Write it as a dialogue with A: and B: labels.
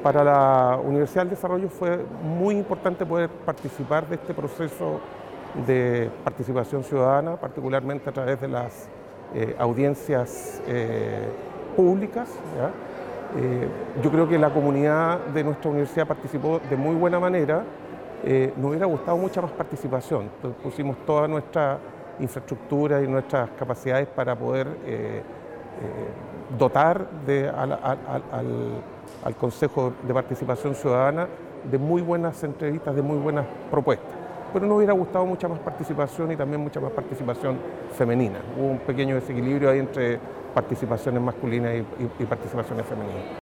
A: Para la Universidad del Desarrollo fue muy importante poder participar de este proceso de participación ciudadana, particularmente a través de las audiencias públicas, ¿ya? Yo creo que la comunidad de nuestra universidad participó de muy buena manera. Nos hubiera gustado mucha más participación. Entonces, pusimos toda nuestra infraestructura y nuestras capacidades para poder dotar al Consejo de Participación Ciudadana de muy buenas entrevistas, de muy buenas propuestas. Pero nos hubiera gustado mucha más participación y también mucha más participación femenina. Hubo un pequeño desequilibrio ahí entre participaciones masculinas y participaciones femeninas.